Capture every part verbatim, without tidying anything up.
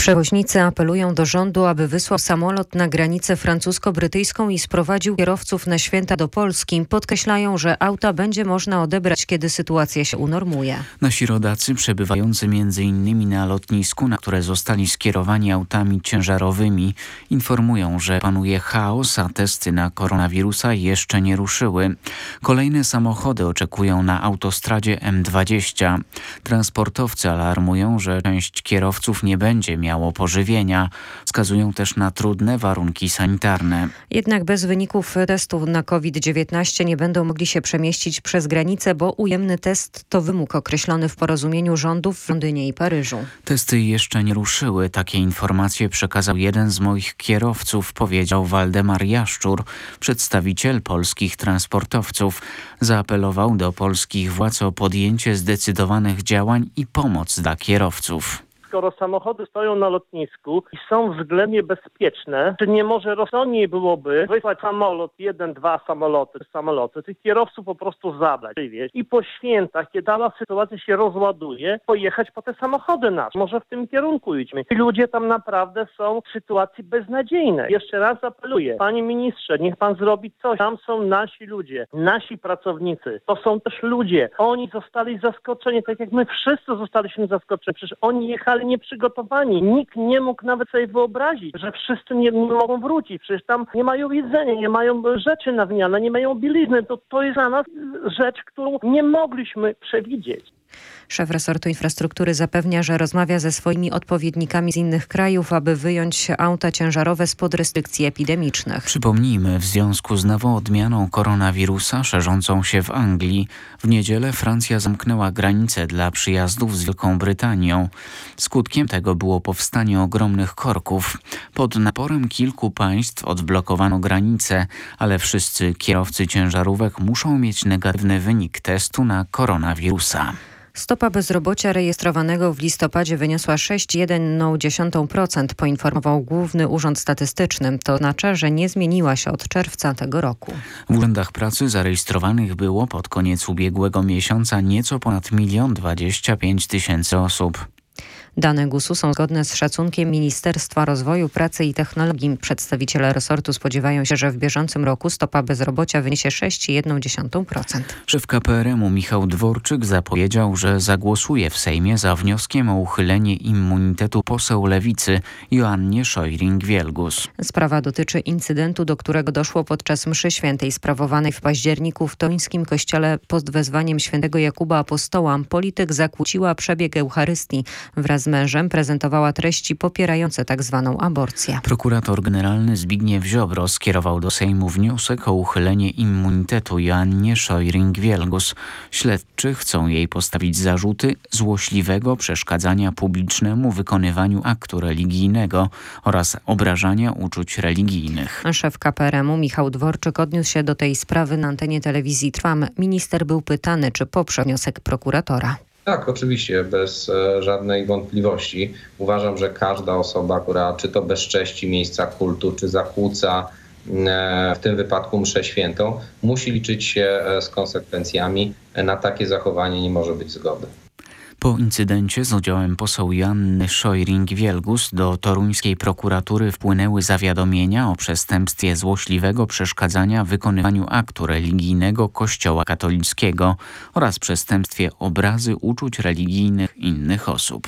Przewoźnicy apelują do rządu, aby wysłał samolot na granicę francusko-brytyjską i sprowadził kierowców na święta do Polski. Podkreślają, że auta będzie można odebrać, kiedy sytuacja się unormuje. Nasi rodacy przebywający między innymi na lotnisku, na które zostali skierowani autami ciężarowymi, informują, że panuje chaos, a testy na koronawirusa jeszcze nie ruszyły. Kolejne samochody oczekują na autostradzie M dwadzieścia. Transportowcy alarmują, że część kierowców nie będzie miało pożywienia. Wskazują też na trudne warunki sanitarne. Jednak bez wyników testów na COVID dziewiętnaście nie będą mogli się przemieścić przez granicę, bo ujemny test to wymóg określony w porozumieniu rządów w Londynie i Paryżu. Testy jeszcze nie ruszyły. Takie informacje przekazał jeden z moich kierowców, powiedział Waldemar Jaszczur, przedstawiciel polskich transportowców. Zaapelował do polskich władz o podjęcie zdecydowanych działań i pomoc dla kierowców. Skoro samochody stoją na lotnisku i są względnie bezpieczne, czy nie może rozsądniej byłoby wysłać samolot, jeden, dwa samoloty, samoloty, tych kierowców po prostu zabrać, przywieźć i po świętach, kiedy dana sytuacja się rozładuje, pojechać po te samochody nasze. Może w tym kierunku idźmy. Ci ludzie tam naprawdę są w sytuacji beznadziejnej. Jeszcze raz apeluję, panie ministrze, niech pan zrobi coś. Tam są nasi ludzie, nasi pracownicy. To są też ludzie. Oni zostali zaskoczeni, tak jak my wszyscy zostaliśmy zaskoczeni. Przecież oni jechali nieprzygotowani. Nikt nie mógł nawet sobie wyobrazić, że wszyscy nie, nie mogą wrócić. Przecież tam nie mają jedzenia, nie mają rzeczy na wymianę, nie mają bielizny. To, to jest dla nas rzecz, którą nie mogliśmy przewidzieć. Szef resortu infrastruktury zapewnia, że rozmawia ze swoimi odpowiednikami z innych krajów, aby wyjąć auta ciężarowe spod restrykcji epidemicznych. Przypomnijmy, w związku z nową odmianą koronawirusa szerzącą się w Anglii, w niedzielę Francja zamknęła granice dla przyjazdów z Wielką Brytanią. Skutkiem tego było powstanie ogromnych korków. Pod naporem kilku państw odblokowano granice, ale wszyscy kierowcy ciężarówek muszą mieć negatywny wynik testu na koronawirusa. Stopa bezrobocia rejestrowanego w listopadzie wyniosła sześć przecinek jeden procent, poinformował Główny Urząd Statystyczny. To oznacza, że nie zmieniła się od czerwca tego roku. W urzędach pracy zarejestrowanych było pod koniec ubiegłego miesiąca nieco ponad milion dwadzieścia pięć tysięcy osób. Dane gusu są zgodne z szacunkiem Ministerstwa Rozwoju, Pracy i Technologii. Przedstawiciele resortu spodziewają się, że w bieżącym roku stopa bezrobocia wyniesie sześć przecinek jeden procent. Szef K P R M u Michał Dworczyk zapowiedział, że zagłosuje w Sejmie za wnioskiem o uchylenie immunitetu poseł Lewicy Joannie Scheuring-Wielgus. Sprawa dotyczy incydentu, do którego doszło podczas mszy świętej sprawowanej w październiku w toruńskim kościele pod wezwaniem świętego Jakuba Apostoła. Polityk zakłóciła przebieg Eucharystii. Wraz z mężem prezentowała treści popierające tzw. aborcję. Prokurator generalny Zbigniew Ziobro skierował do Sejmu wniosek o uchylenie immunitetu Joannie Scheuring-Wielgus. Śledczy chcą jej postawić zarzuty złośliwego przeszkadzania publicznemu wykonywaniu aktu religijnego oraz obrażania uczuć religijnych. Szef K P R M u Michał Dworczyk odniósł się do tej sprawy na antenie telewizji Trwam. Minister był pytany, czy poprze wniosek prokuratora. Tak, oczywiście, bez e, żadnej wątpliwości. Uważam, że każda osoba, która czy to bezcześci miejsca kultu, czy zakłóca e, w tym wypadku mszę świętą, musi liczyć się e, z konsekwencjami. E, na takie zachowanie nie może być zgody. Po incydencie z udziałem poseł Joanny Scheuring-Wielgus do toruńskiej prokuratury wpłynęły zawiadomienia o przestępstwie złośliwego przeszkadzania w wykonywaniu aktu religijnego Kościoła katolickiego oraz przestępstwie obrazy uczuć religijnych innych osób.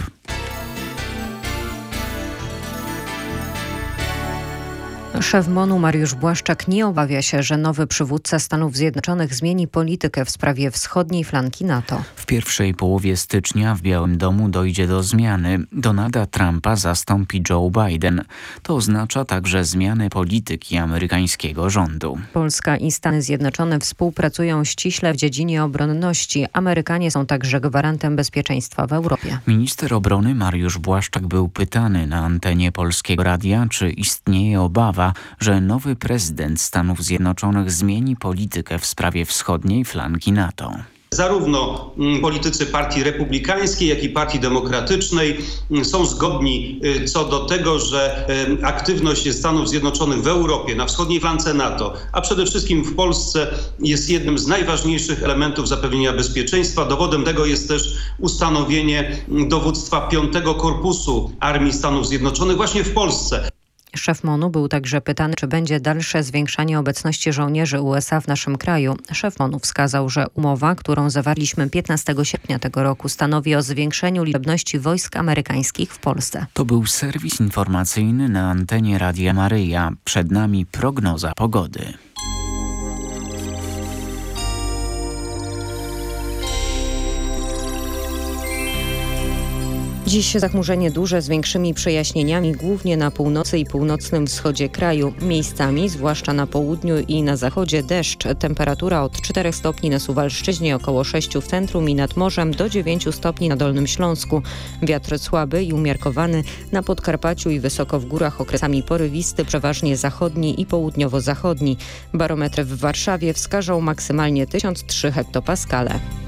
Szef M O N-u Mariusz Błaszczak nie obawia się, że nowy przywódca Stanów Zjednoczonych zmieni politykę w sprawie wschodniej flanki NATO. W pierwszej połowie stycznia w Białym Domu dojdzie do zmiany. Donalda Trumpa zastąpi Joe Biden. To oznacza także zmianę polityki amerykańskiego rządu. Polska i Stany Zjednoczone współpracują ściśle w dziedzinie obronności. Amerykanie są także gwarantem bezpieczeństwa w Europie. Minister obrony Mariusz Błaszczak był pytany na antenie Polskiego Radia, czy istnieje obawa, że nowy prezydent Stanów Zjednoczonych zmieni politykę w sprawie wschodniej flanki NATO. zarówno politycy Partii Republikańskiej, jak i Partii Demokratycznej są zgodni co do tego, że aktywność Stanów Zjednoczonych w Europie, na wschodniej flance NATO, a przede wszystkim w Polsce jest jednym z najważniejszych elementów zapewnienia bezpieczeństwa. Dowodem tego jest też ustanowienie dowództwa piątego Korpusu Armii Stanów Zjednoczonych właśnie w Polsce. Szef MONU był także pytany, czy będzie dalsze zwiększanie obecności żołnierzy U S A w naszym kraju. Szef MONU wskazał, że umowa, którą zawarliśmy piętnastego sierpnia tego roku, stanowi o zwiększeniu liczebności wojsk amerykańskich w Polsce. To był serwis informacyjny na antenie Radia Maryja. Przed nami prognoza pogody. Dziś zachmurzenie duże z większymi przejaśnieniami, głównie na północy i północnym wschodzie kraju. Miejscami, zwłaszcza na południu i na zachodzie, deszcz. Temperatura od czterech stopni na Suwalszczyźnie, około sześciu w centrum i nad morzem, do dziewięciu stopni na Dolnym Śląsku. Wiatr słaby i umiarkowany na Podkarpaciu i wysoko w górach, okresami porywisty, przeważnie zachodni i południowo-zachodni. Barometry w Warszawie wskażą maksymalnie tysiąc trzy hektopaskale.